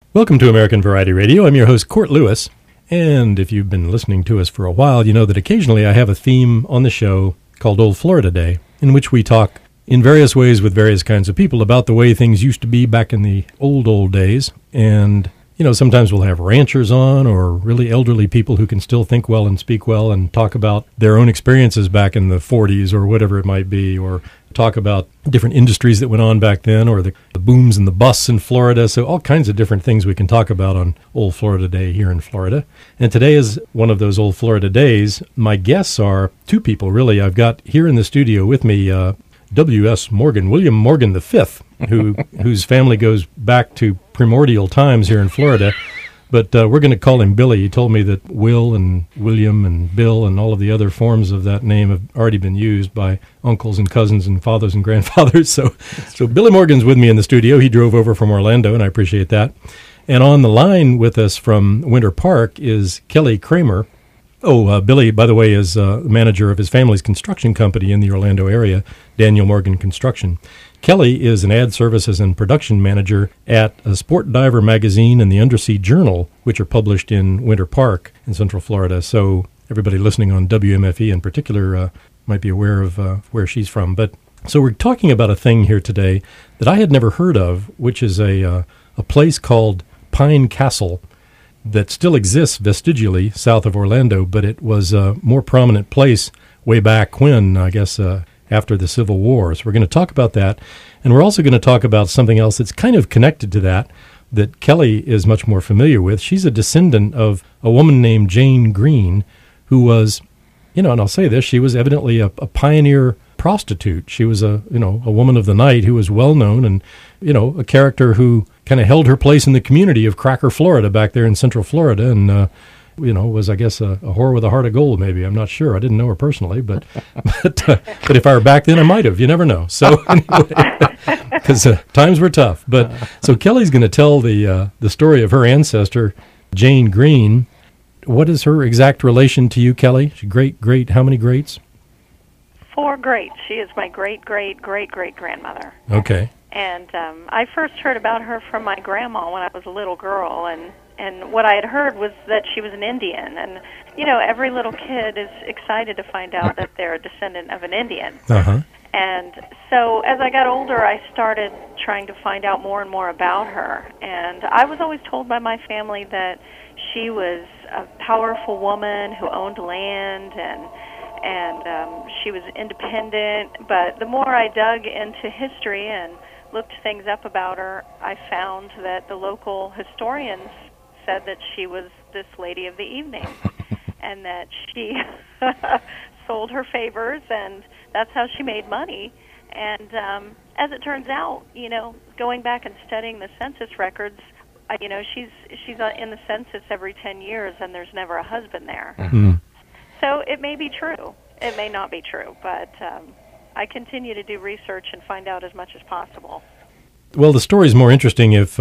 Welcome to American Variety Radio. I'm your host, Court Lewis. And if you've been listening to us for a while, you know that occasionally I have a theme on the show called Old Florida Day, in which we talk in various ways with various kinds of people about the way things used to be back in the old days. And, you know, sometimes we'll have ranchers on or really elderly people who can still think well and speak well and talk about their own experiences back in the 40s or whatever it might be, or talk about different industries that went on back then, or the booms and the busts in Florida. So all kinds of different things we can talk about on Old Florida Day here in Florida. And today is one of those Old Florida days. My guests are two people, really. I've got here in the studio with me W.S. Morgan, William Morgan V, whose family goes back to primordial times here in Florida. But we're going to call him Billy. He told me that Will and William and Bill and all of the other forms of that name have already been used by uncles and cousins and fathers and grandfathers. So Billy Morgan's with me in the studio. He drove over from Orlando, and I appreciate that. And on the line with us from Winter Park is Kelly Kramer. Billy, by the way, is manager of his family's construction company in the Orlando area, Daniel Morgan Construction. Kelly is an ad services and production manager at Sport Diver Magazine and the Undersea Journal, which are published in Winter Park in Central Florida. So everybody listening on WMFE in particular might be aware of where she's from. But so we're talking about a thing here today that I had never heard of, which is a place called Pine Castle that still exists vestigially south of Orlando, but it was a more prominent place way back when, I guess, after the Civil War. So we're going to talk about that. And we're also going to talk about something else that's kind of connected to that Kelly is much more familiar with. She's a descendant of a woman named Jane Green, who was, and I'll say this, she was evidently a pioneer prostitute. She was a woman of the night who was well known and, a character who kind of held her place in the community of Cracker, Florida, back there in Central Florida, and was, I guess, a whore with a heart of gold, maybe. I'm not sure. I didn't know her personally, but if I were back then, I might have. You never know. So anyway, because times were tough. But so Kelly's going to tell the story of her ancestor, Jane Green. What is her exact relation to you, Kelly? Great, how many greats? 4 greats. She is my great-great-great-great-grandmother. Okay. And I first heard about her from my grandma when I was a little girl, and what I had heard was that she was an Indian. And, every little kid is excited to find out that they're a descendant of an Indian. Uh-huh. And so as I got older, I started trying to find out more and more about her. And I was always told by my family that she was a powerful woman who owned land and she was independent. But the more I dug into history and looked things up about her, I found that the local historians said that she was this lady of the evening and that she sold her favors, and that's how she made money. And as it turns out, going back and studying the census records, she's in the census every 10 years, and there's never a husband there. Mm-hmm. So it may be true. It may not be true, but I continue to do research and find out as much as possible. Well, the story's more interesting if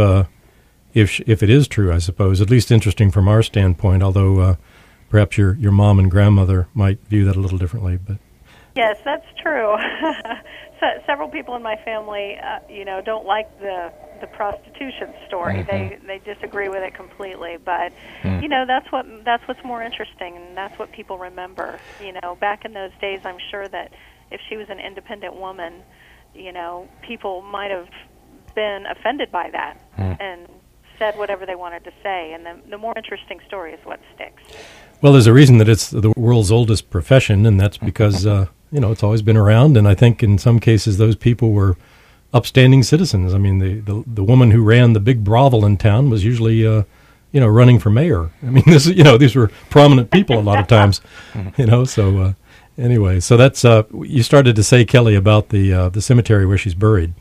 it is true, I suppose. At least interesting from our standpoint, although perhaps your mom and grandmother might view that a little differently. But yes, that's true. Several people in my family, don't like the prostitution story. Mm-hmm. They disagree with it completely. But that's what's more interesting, and that's what people remember. Back in those days, I'm sure that if she was an independent woman, people might have been offended by that and said whatever they wanted to say. And the more interesting story is what sticks. Well, there's a reason that it's the world's oldest profession, and that's because it's always been around. And I think in some cases those people were upstanding citizens. I mean, the woman who ran the big brothel in town was usually running for mayor. I mean, these were prominent people a lot of times. So anyway, so that's you started to say, Kelly, about the cemetery where she's buried.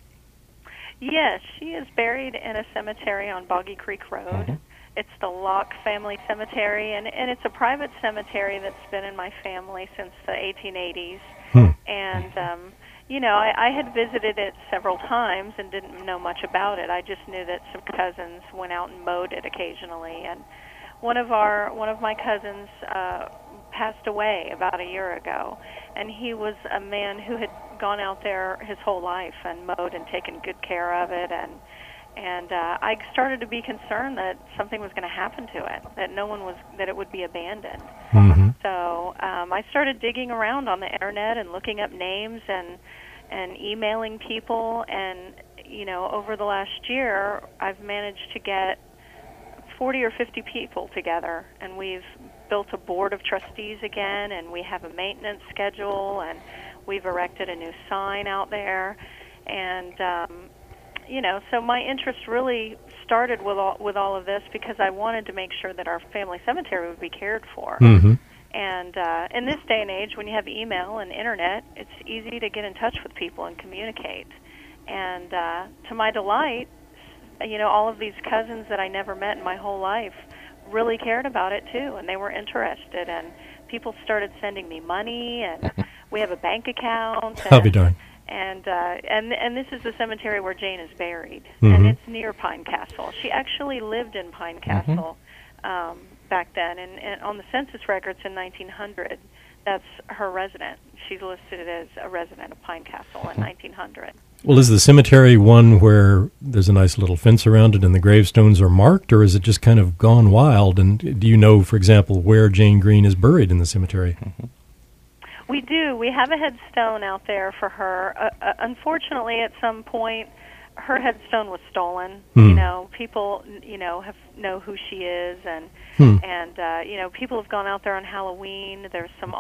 Yes, she is buried in a cemetery on Boggy Creek Road. Mm-hmm. It's the Locke Family Cemetery, and it's a private cemetery that's been in my family since the 1880s. And, I had visited it several times and didn't know much about it. I just knew that some cousins went out and mowed it occasionally. And one of my cousins passed away about a year ago, and he was a man who had gone out there his whole life and mowed and taken good care of it, and And I started to be concerned that something was going to happen to it, that it would be abandoned. Mm-hmm. So I started digging around on the internet and looking up names and emailing people. And, over the last year, I've managed to get 40 or 50 people together, and we've built a board of trustees again, and we have a maintenance schedule, and we've erected a new sign out there. And so my interest really started with all of this because I wanted to make sure that our family cemetery would be cared for. Mm-hmm. And in this day and age, when you have email and internet, it's easy to get in touch with people and communicate. And to my delight, all of these cousins that I never met in my whole life really cared about it too, and they were interested. And people started sending me money, and we have a bank account. I'll be darned. And this is the cemetery where Jane is buried, Mm-hmm. and it's near Pine Castle. She actually lived in Pine Castle back then, and on the census records in 1900, that's her resident. She's listed as a resident of Pine Castle in 1900. Well, is the cemetery one where there's a nice little fence around it and the gravestones are marked, or is it just kind of gone wild? And do you know, for example, where Jane Green is buried in the cemetery? Mm-hmm. We do. We have a headstone out there for her. Unfortunately, at some point, her headstone was stolen. People, know who she is, and people have gone out there on Halloween. There's some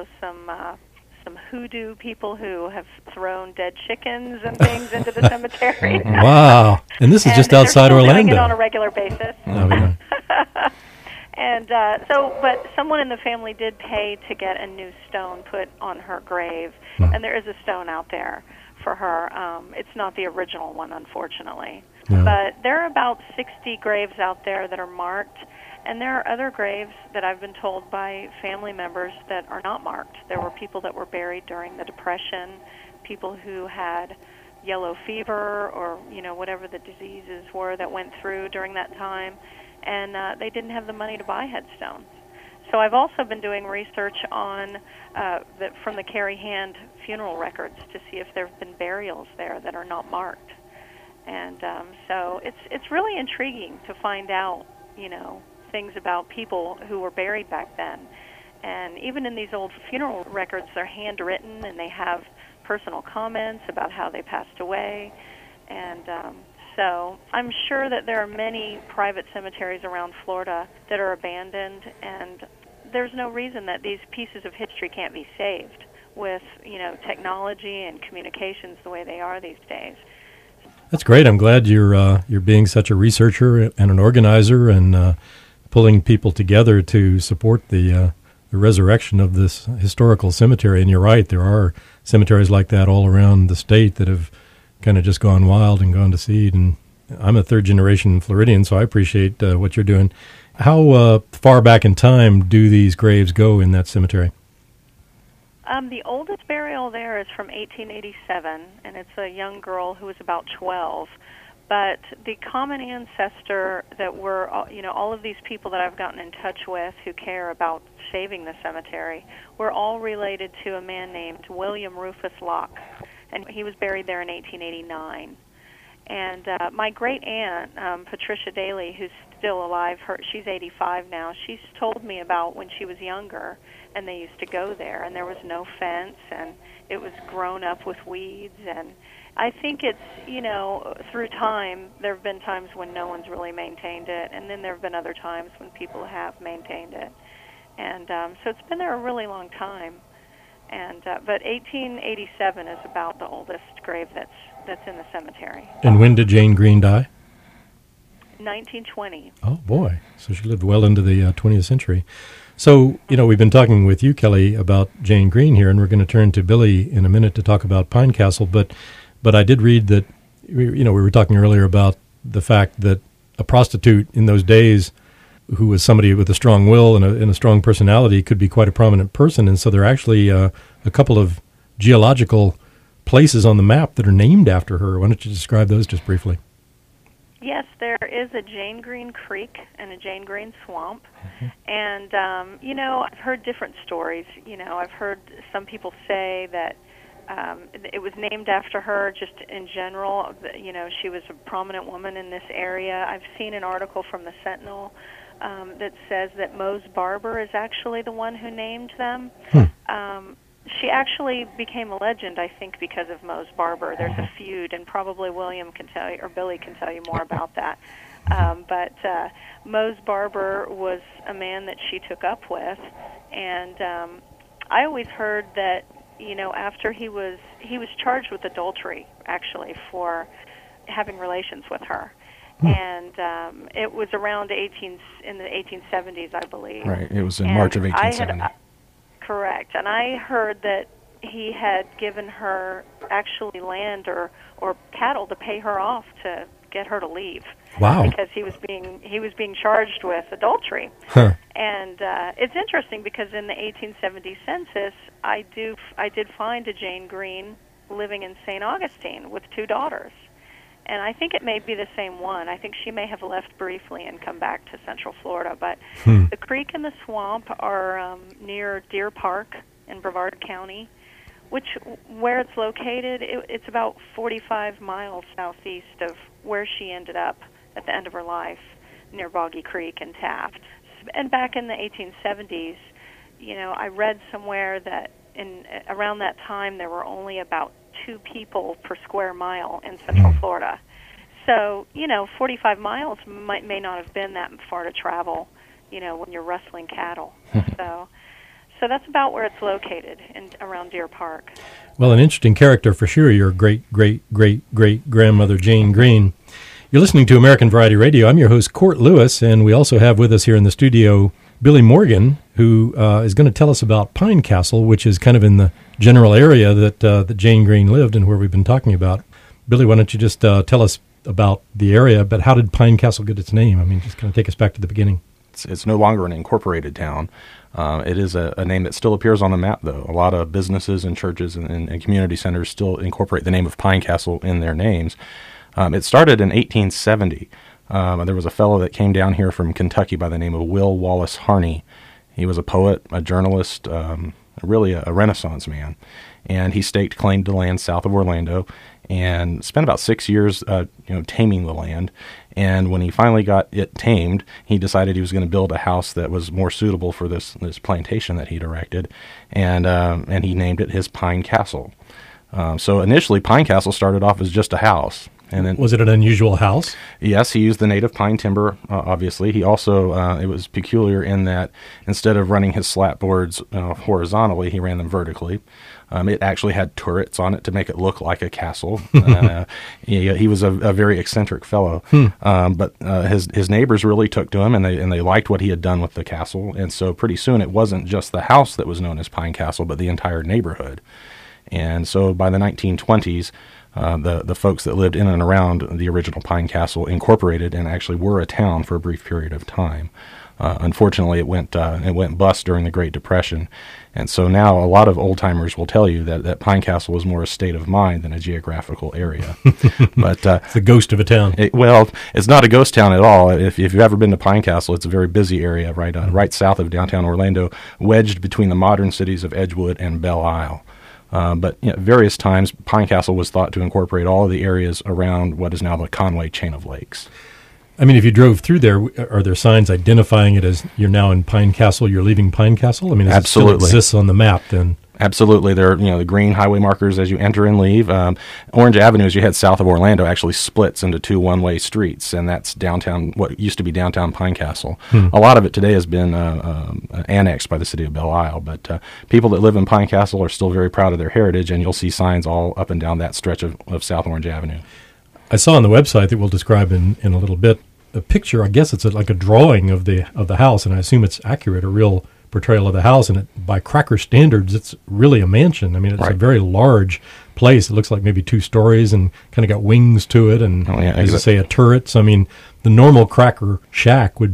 hoodoo people who have thrown dead chickens and things into the cemetery. Wow! And this is just outside Orlando. They're doing it on a regular basis. I'll be darned. And but someone in the family did pay to get a new stone put on her grave, and there is a stone out there for her. It's not the original one, unfortunately. No. But there are about 60 graves out there that are marked, and there are other graves that I've been told by family members that are not marked. There were people that were buried during the Depression, people who had yellow fever or, whatever the diseases were that went through during that time, and they didn't have the money to buy headstones. So I've also been doing research on from the Carrie Hand funeral records to see if there have been burials there that are not marked. And so it's really intriguing to find out, things about people who were buried back then. And even in these old funeral records, they're handwritten, and they have personal comments about how they passed away. And so I'm sure that there are many private cemeteries around Florida that are abandoned, and there's no reason that these pieces of history can't be saved with, technology and communications the way they are these days. That's great. I'm glad you're being such a researcher and an organizer and pulling people together to support the resurrection of this historical cemetery. And you're right, there are cemeteries like that all around the state that have kind of just gone wild and gone to seed. And I'm a third-generation Floridian, so I appreciate what you're doing. How far back in time do these graves go in that cemetery? The oldest burial there is from 1887, and it's a young girl who was about 12. But the common ancestor that were, all of these people that I've gotten in touch with who care about saving the cemetery, were all related to a man named William Rufus Locke, and he was buried there in 1889. And my great aunt, Patricia Daly, who's still alive, she's 85 now, she's told me about when she was younger, and they used to go there, and there was no fence, and it was grown up with weeds. And I think it's, through time, there have been times when no one's really maintained it, and then there have been other times when people have maintained it. And so it's been there a really long time. And but 1887 is about the oldest grave that's in the cemetery. And when did Jane Green die? 1920. Oh, boy. So she lived well into the 20th century. So, we've been talking with you, Kelly, about Jane Green here, and we're going to turn to Billy in a minute to talk about Pine Castle. But I did read that, we were talking earlier about the fact that a prostitute in those days who was somebody with a strong will and a strong personality could be quite a prominent person. And so there are actually a couple of geological places on the map that are named after her. Why don't you describe those just briefly? Yes, there is a Jane Green Creek and a Jane Green Swamp. Mm-hmm. And, I've heard different stories. I've heard some people say that It was named after her just in general. You know, she was a prominent woman in this area. I've seen an article from the Sentinel that says that Mose Barber is actually the one who named them. She actually became a legend, I think, because of Mose Barber. There's a feud, and probably William can tell you, or Billy can tell you more about that. But Mose Barber was a man that she took up with, and I always heard that, you know, after he was charged with adultery, actually, for having relations with her. And it was around in the 1870s, I believe. Right, it was in March of 1870. Correct. And I heard that he had given her actually land or cattle to pay her off to get her to leave. Wow. Because he was being charged with adultery. Huh. And it's interesting because in the 1870 census, I did find a Jane Green living in St. Augustine with 2 daughters. And I think it may be the same one. I think she may have left briefly and come back to Central Florida. But the creek and the swamp are near Deer Park in Brevard County, where it's located, it's about 45 miles southeast of where she ended up at the end of her life, near Boggy Creek and Taft. And back in the 1870s, you know, I read somewhere that around that time there were only about 2 people per square mile in Central Florida. So, you know, 45 miles may not have been that far to travel, you know, when you're rustling cattle. So that's about where it's located, around Deer Park. Well, an interesting character for sure, your great-great-great-great-grandmother Jane Green. You're listening to American Variety Radio. I'm your host, Court Lewis, and we also have with us here in the studio Billy Morgan, who is going to tell us about Pine Castle, which is kind of in the general area that Jane Green lived and where we've been talking about. Billy, why don't you just tell us about the area, but how did Pine Castle get its name? I mean, just kind of take us back to the beginning. It's no longer an incorporated town. It is a name that still appears on the map, though. A lot of businesses and churches and community centers still incorporate the name of Pine Castle in their names. It started in 1870. There was a fellow that came down here from Kentucky by the name of Will Wallace Harney. He was a poet, a journalist, really a Renaissance man. And he staked claim to land south of Orlando and spent about 6 years taming the land. And when he finally got it tamed, he decided he was going to build a house that was more suitable for this plantation that he'd erected, and he named it his Pine Castle. So initially, Pine Castle started off as just a house. And then, was it an unusual house? Yes, he used the native pine timber, obviously. He also, it was peculiar in that instead of running his slat boards horizontally, he ran them vertically. It actually had turrets on it to make it look like a castle. He was a very eccentric fellow. But his neighbors really took to him, and they liked what he had done with the castle. And so pretty soon it wasn't just the house that was known as Pine Castle, but the entire neighborhood. And so by the 1920s, the folks that lived in and around the original Pine Castle incorporated and actually were a town for a brief period of time. Unfortunately, it went bust during the Great Depression, and so now a lot of old-timers will tell you that Pine Castle was more a state of mind than a geographical area. But it's the ghost of a town. It's not a ghost town at all. If you've ever been to Pine Castle, it's a very busy area right south of downtown Orlando, wedged between the modern cities of Edgewood and Belle Isle. But various times, Pine Castle was thought to incorporate all of the areas around what is now the Conway chain of lakes. I mean, if you drove through there, are there signs identifying it as you're now in Pine Castle, you're leaving Pine Castle? I mean, absolutely. It still exists on the map then? Absolutely. There are, the green highway markers as you enter and leave. Orange Avenue, as you head south of Orlando, actually splits into 2 one-way streets, and that's downtown, what used to be downtown Pine Castle. A lot of it today has been annexed by the city of Belle Isle, but people that live in Pine Castle are still very proud of their heritage, and you'll see signs all up and down that stretch of South Orange Avenue. I saw on the website that we'll describe in a little bit a picture. I guess it's like a drawing of the house, and I assume it's accurate, a real portrayal of the house, and by cracker standards, it's really a mansion. I mean, it's a very large place. It looks like maybe 2 stories and kind of got wings to it, and as you say, a turret. So, I mean, the normal cracker shack would be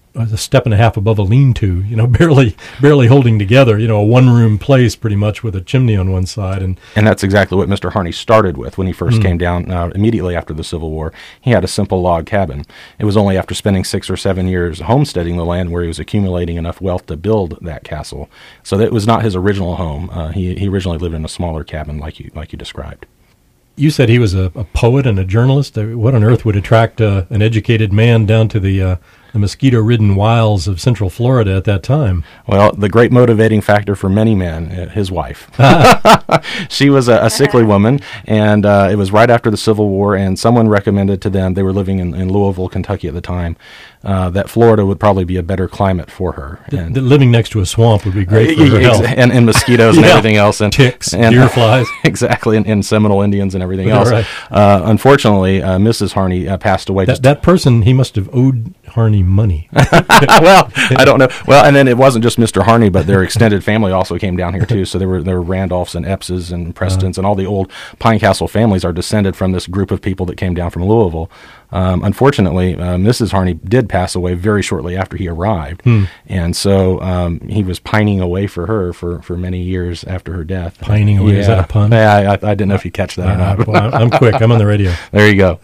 a step and a half above a lean-to, barely holding together, a one-room place pretty much with a chimney on one side. And that's exactly what Mr. Harney started with when he first came down immediately after the Civil War. He had a simple log cabin. It was only after spending 6 or 7 years homesteading the land where he was accumulating enough wealth to build that castle. So that was not his original home. He originally lived in a smaller cabin like you described. You said he was a poet and a journalist. What on earth would attract an educated man down to the mosquito-ridden wilds of Central Florida at that time? Well, the great motivating factor for many men, his wife. She was a sickly woman, and it was right after the Civil War, and someone recommended to them, they were living in Louisville, Kentucky at the time, that Florida would probably be a better climate for her. And living next to a swamp would be great for her health. And mosquitoes and everything else. And ticks, deer flies. Exactly, and Seminole Indians and everything else. Right. Unfortunately, Mrs. Harney passed away. That person, he must have owed Harney money. Well, I don't know. Well, and then it wasn't just Mr. Harney, but their extended family also came down here too. So there were Randolphs and Eppses and Prestons and all the old Pine Castle families are descended from this group of people that came down from Louisville. Unfortunately, Mrs. Harney did pass away very shortly after he arrived, and so he was pining away for her for many years after her death. Pining away, is that a pun? Yeah, I didn't know if you catch that or not. Well, I'm quick. I'm on the radio. There you go.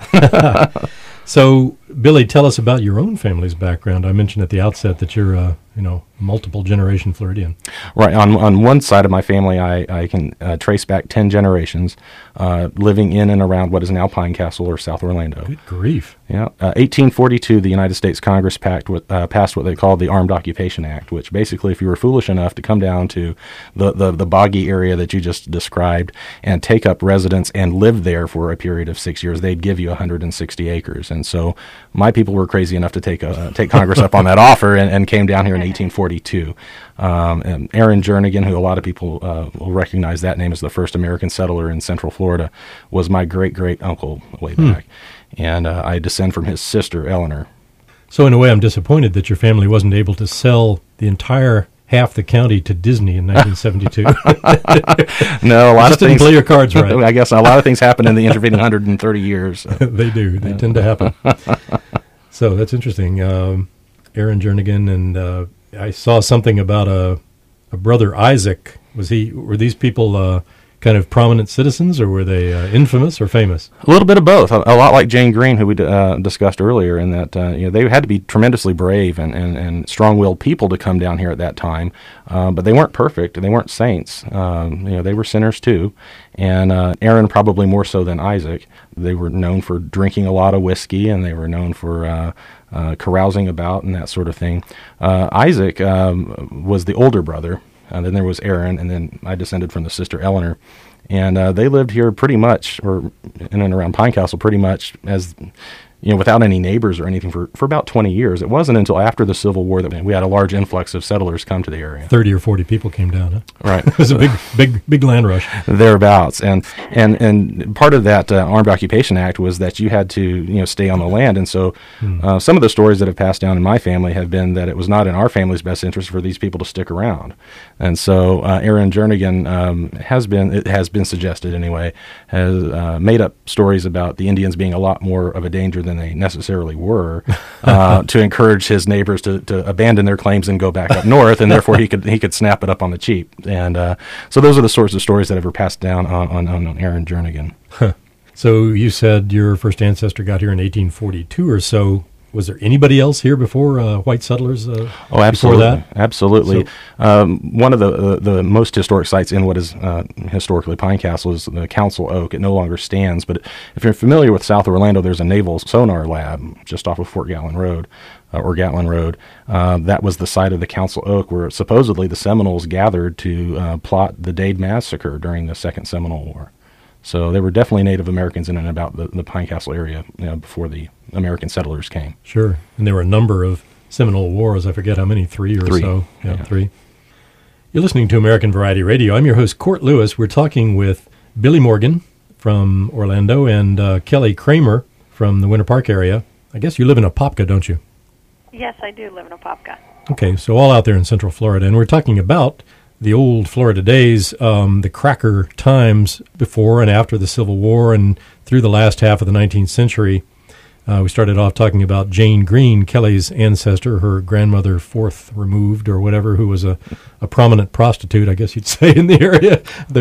So, Billy, tell us about your own family's background. I mentioned at the outset that you're, multiple generation Floridian. Right. On one side of my family, I can trace back 10 generations living in and around what is now Pine Castle or South Orlando. Good grief. Yeah. 1842, the United States Congress passed what they called the Armed Occupation Act, which basically, if you were foolish enough to come down to the boggy area that you just described and take up residence and live there for a period of 6 years, they'd give you 160 acres. And so my people were crazy enough to take Congress up on that offer and came down here in 1842. And Aaron Jernigan, who a lot of people will recognize that name as the first American settler in Central Florida, was my great-great-uncle way back. And I descend from his sister, Eleanor. So in a way, I'm disappointed that your family wasn't able to sell the entire half the county to Disney in 1972. No, a lot of things didn't play your cards right. I guess a lot of things happen in the intervening 130 years. So. They do. They tend to happen. So that's interesting. Aaron Jernigan, and I saw something about a brother Isaac. Were these people kind of prominent citizens, or were they infamous or famous? A little bit of both. A lot like Jane Green, who we discussed earlier, in that they had to be tremendously brave and strong-willed people to come down here at that time. But they weren't perfect. They weren't saints. They were sinners too. And Aaron probably more so than Isaac. They were known for drinking a lot of whiskey, and they were known for carousing about and that sort of thing. Isaac was the older brother. Then there was Aaron, and then I descended from the sister Eleanor. And they lived here pretty much, or in and around Pine Castle pretty much, as without any neighbors or anything for about 20 years. It wasn't until after the Civil War that we had a large influx of settlers come to the area. 30 or 40 people came down, huh? Right. It was a big land rush. Thereabouts. And part of that Armed Occupation Act was that you had to, stay on the land. And so some of the stories that have passed down in my family have been that it was not in our family's best interest for these people to stick around. And so Aaron Jernigan it has been suggested anyway, has made up stories about the Indians being a lot more of a danger than they necessarily were, to encourage his neighbors to abandon their claims and go back up north, and therefore he could snap it up on the cheap. And so those are the sorts of stories that have passed down on Aaron Jernigan. Huh. So you said your first ancestor got here in 1842 or so. Was there anybody else here before white settlers? Oh, absolutely, before that? Absolutely. So, one of the most historic sites in what is historically Pine Castle is the Council Oak. It no longer stands, but if you're familiar with South Orlando, there's a naval sonar lab just off of Fort Gatlin Road. Or Gatlin Road. That was the site of the Council Oak, where supposedly the Seminoles gathered to plot the Dade Massacre during the Second Seminole War. So there were definitely Native Americans in and about the Pine Castle area before the American settlers came. Sure. And there were a number of Seminole Wars. I forget how many, three or so. Yeah, 3. You're listening to American Variety Radio. I'm your host, Court Lewis. We're talking with Billy Morgan from Orlando and Kelly Kramer from the Winter Park area. I guess you live in Apopka, don't you? Yes, I do live in Apopka. Okay, so all out there in Central Florida. And we're talking about the old Florida days, the cracker times before and after the Civil War and through the last half of the 19th century. We started off talking about Jane Green, Kelly's ancestor, her grandmother, fourth removed or whatever, who was a prominent prostitute, I guess you'd say, in the area.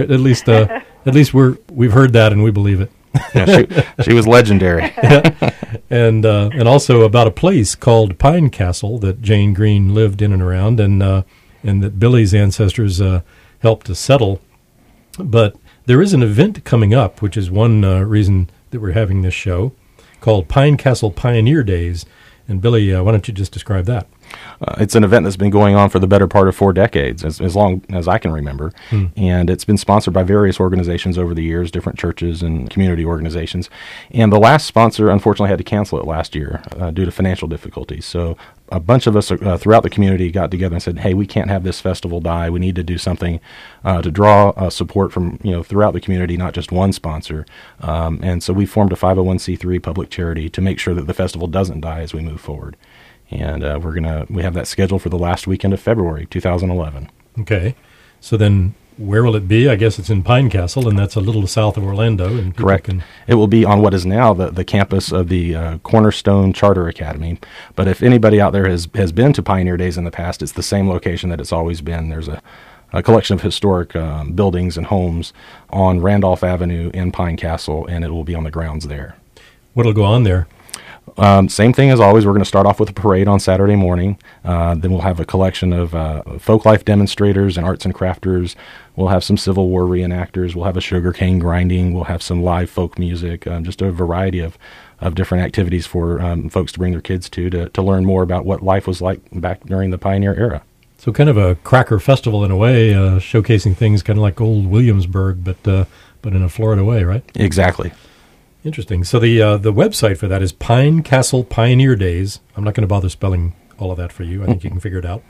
At least we've heard that and we believe it. Yeah, she was legendary. And also about a place called Pine Castle that Jane Green lived in and around, and that Billy's ancestors helped to settle. But there is an event coming up, which is one reason that we're having this show, called Pine Castle Pioneer Days. And Billy, why don't you just describe that? It's an event that's been going on for the better part of 4 decades, as long as I can remember. And it's been sponsored by various organizations over the years, different churches and community organizations. And the last sponsor, unfortunately, had to cancel it last year due to financial difficulties. So a bunch of us throughout the community got together and said, hey, we can't have this festival die. We need to do something to draw support from, throughout the community, not just one sponsor. And so we formed a 501c3 public charity to make sure that the festival doesn't die as we move forward. And we have that scheduled for the last weekend of February 2011. Okay. So then where will it be? I guess it's in Pine Castle, and that's a little south of Orlando. And correct. It will be on what is now the campus of the Cornerstone Charter Academy. But if anybody out there has been to Pioneer Days in the past, it's the same location that it's always been. There's a collection of historic buildings and homes on Randolph Avenue in Pine Castle, and it will be on the grounds there. What'll go on there? Same thing as always. We're going to start off with a parade on Saturday morning. Then we'll have a collection of folk life demonstrators and arts and crafters. We'll have some Civil War reenactors. We'll have a sugarcane grinding. We'll have some live folk music, just a variety of different activities for folks to bring their kids to learn more about what life was like back during the pioneer era. So kind of a cracker festival in a way, showcasing things kind of like old Williamsburg, but in a Florida way, right? Exactly. Interesting. So the website for that is Pine Castle Pioneer Days. I'm not going to bother spelling all of that for you. I think you can figure it out.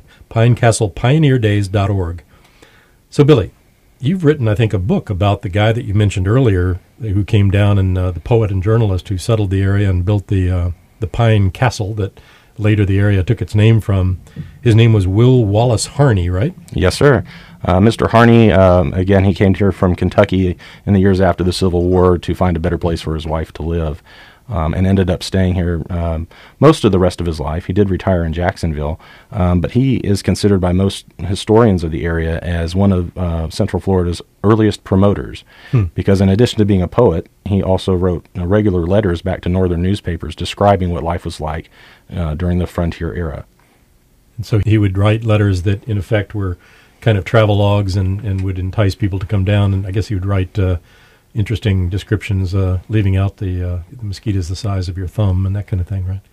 pinecastlepioneerdays.org. So, Billy, you've written, I think, a book about the guy that you mentioned earlier who came down and the poet and journalist who settled the area and built the Pine Castle that later the area took its name from. His name was Will Wallace Harney, right? Yes, sir. Mr. Harney, again, he came here from Kentucky in the years after the Civil War to find a better place for his wife to live, and ended up staying here most of the rest of his life. He did retire in Jacksonville, but he is considered by most historians of the area as one of Central Florida's earliest promoters, because in addition to being a poet, he also wrote regular letters back to northern newspapers describing what life was like during the frontier era. And so he would write letters that, in effect, were kind of travelogues and would entice people to come down. And I guess he would write interesting descriptions, leaving out the mosquitoes the size of your thumb and that kind of thing, right?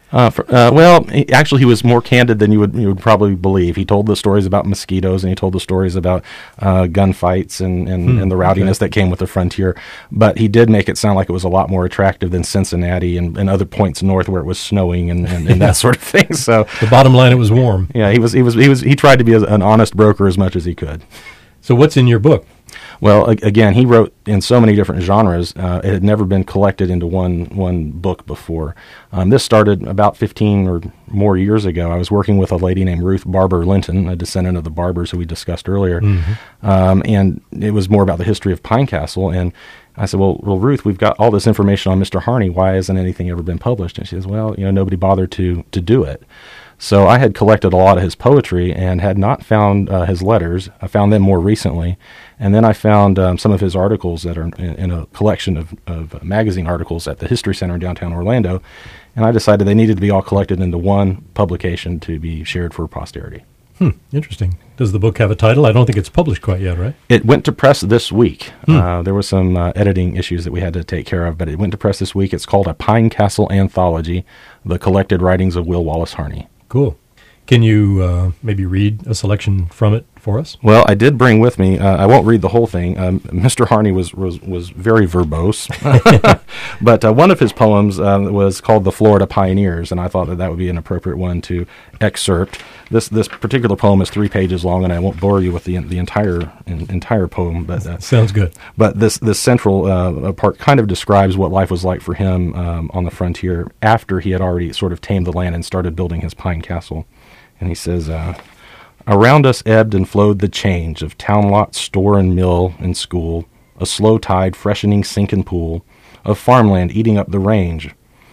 He was more candid than you would probably believe. He told the stories about mosquitoes, and he told the stories about gunfights and the rowdiness that came with the frontier. But he did make it sound like it was a lot more attractive than Cincinnati and other points north where it was snowing and that sort of thing. So the bottom line, it was warm. Yeah, he tried to be an honest broker as much as he could. So what's in your book? Well, again, he wrote in so many different genres. It had never been collected into one book before. This started about 15 or more years ago. I was working with a lady named Ruth Barber Linton, a descendant of the Barbers who we discussed earlier, and it was more about the history of Pine Castle. And I said, well, Ruth, we've got all this information on Mr. Harney. Why hasn't anything ever been published? And she says, well, nobody bothered to do it. So I had collected a lot of his poetry and had not found his letters. I found them more recently. And then I found some of his articles that are in a collection of magazine articles at the History Center in downtown Orlando. And I decided they needed to be all collected into one publication to be shared for posterity. Interesting. Does the book have a title? I don't think it's published quite yet, right? It went to press this week. There were some editing issues that we had to take care of, but it went to press this week. It's called A Pine Castle Anthology, The Collected Writings of Will Wallace Harney. Cool. Can you maybe read a selection from it for us? Well, I did bring with me, I won't read the whole thing. Mr. Harney was very verbose, but one of his poems was called The Florida Pioneers, and I thought that would be an appropriate one to excerpt. This particular poem is 3 pages long, and I won't bore you with the entire poem. But sounds good. But this central part kind of describes what life was like for him on the frontier after he had already sort of tamed the land and started building his Pine Castle. And he says, around us ebbed and flowed the change of town lot, store, and mill and school, a slow tide freshening sink and pool, of farmland eating up the range,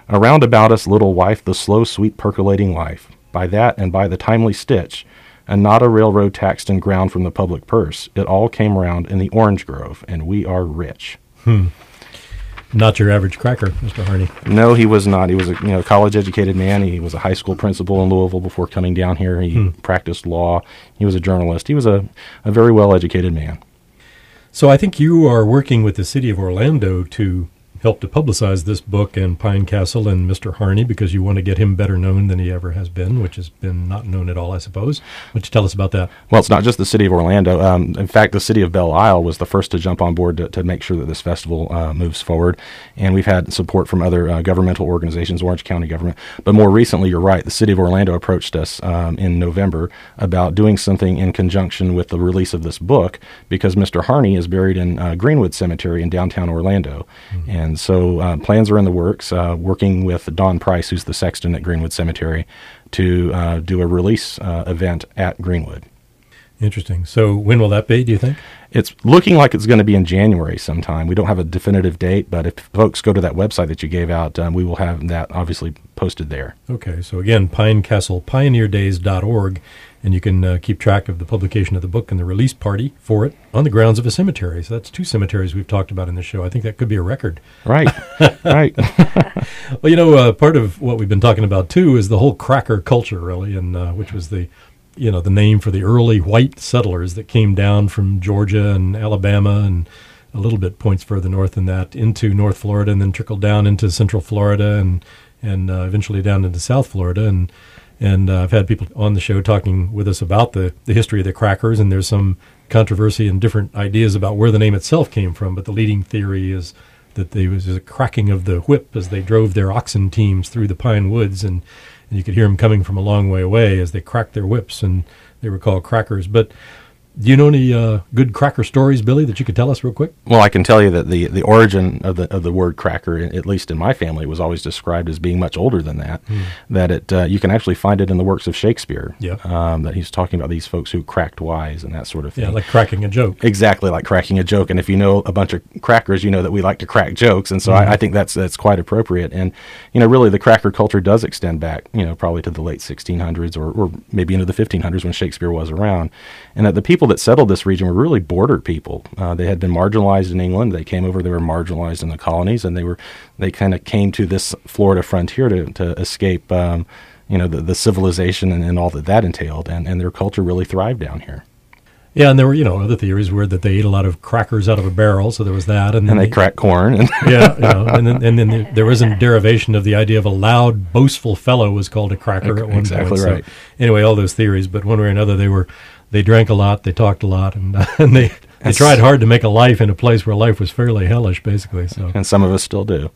Around about us, little wife, the slow, sweet, percolating life. By that and by the timely stitch, and not a railroad taxed and ground from the public purse, it all came round in the orange grove, and we are rich. Not your average cracker, Mr. Harney. No, he was not. He was a college-educated man. He was a high school principal in Louisville before coming down here. He practiced law. He was a journalist. He was a very well-educated man. So I think you are working with the city of Orlando to help to publicize this book and Pine Castle and Mr. Harney because you want to get him better known than he ever has been, which has been not known at all, I suppose. Why don't you tell us about that? Well, it's not just the city of Orlando. In fact, the city of Belle Isle was the first to jump on board to make sure that this festival moves forward. And we've had support from other governmental organizations, Orange County government. But more recently, you're right, the city of Orlando approached us in November about doing something in conjunction with the release of this book because Mr. Harney is buried in Greenwood Cemetery in downtown Orlando. And so plans are in the works, working with Don Price, who's the sexton at Greenwood Cemetery, to do a release event at Greenwood. Interesting. So when will that be, do you think? It's looking like it's going to be in January sometime. We don't have a definitive date, but if folks go to that website that you gave out, we will have that obviously posted there. Okay. So again, pinecastlepioneerdays.org, and you can keep track of the publication of the book and the release party for it on the grounds of a cemetery. So that's 2 cemeteries we've talked about in the show. I think that could be a record. Right. Right. Well, part of what we've been talking about, too, is the whole cracker culture, really, and which was the name for the early white settlers that came down from Georgia and Alabama and a little bit points further north than that into North Florida and then trickled down into Central Florida and eventually down into South Florida. And I've had people on the show talking with us about the history of the crackers, and there's some controversy and different ideas about where the name itself came from, but the leading theory is that there was a cracking of the whip as they drove their oxen teams through the pine woods, and you could hear them coming from a long way away as they cracked their whips, and they were called crackers. But do you know any good cracker stories, Billy, that you could tell us real quick? Well, I can tell you that the origin of the word cracker, at least in my family, was always described as being much older than that. That it you can actually find it in the works of Shakespeare. Yeah. That he's talking about these folks who cracked wise and that sort of thing. Yeah, like cracking a joke. Exactly, like cracking a joke. And if you know a bunch of crackers, you know that we like to crack jokes. And so I think that's quite appropriate. And really the cracker culture does extend back, probably to the late 1600s or maybe into the 1500s when Shakespeare was around. And that the people that settled this region were really border people. They had been marginalized in England. They came over. They were marginalized in the colonies, and they kind of came to this Florida frontier to escape, the civilization and all that entailed. And their culture really thrived down here. Yeah, and there were other theories were that they ate a lot of crackers out of a barrel, so there was that, and they cracked corn. And and then there was a derivation of the idea of a loud, boastful fellow was called a cracker at one point. Exactly right. So, anyway, all those theories, but one way or another, they drank a lot, they talked a lot, and they tried hard to make a life in a place where life was fairly hellish, basically. So, and some of us still do.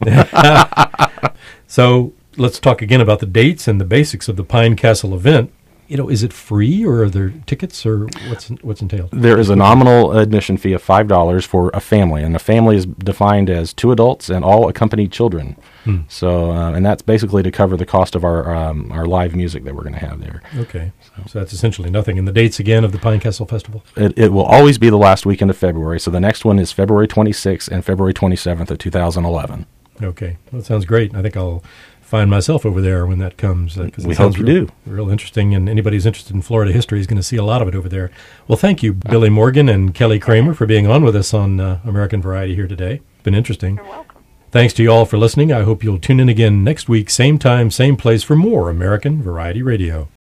So let's talk again about the dates and the basics of the Pine Castle event. Is it free, or are there tickets, or what's entailed? There is a nominal admission fee of $5 for a family, and a family is defined as 2 adults and all accompanied children. So, and that's basically to cover the cost of our live music that we're going to have there. Okay, so that's essentially nothing. And the dates again of the Pine Castle Festival? It will always be the last weekend of February. So the next one is February 26th and February 27th of 2011. Okay, well, that sounds great. I think I'll find myself over there when that comes. We hope you do. Real interesting, and anybody who's interested in Florida history is going to see a lot of it over there. Well, thank you, Billy Morgan and Kelly Kramer, for being on with us on American Variety here today. It's been interesting. You're welcome. Thanks to you all for listening. I hope you'll tune in again next week, same time, same place, for more American Variety Radio.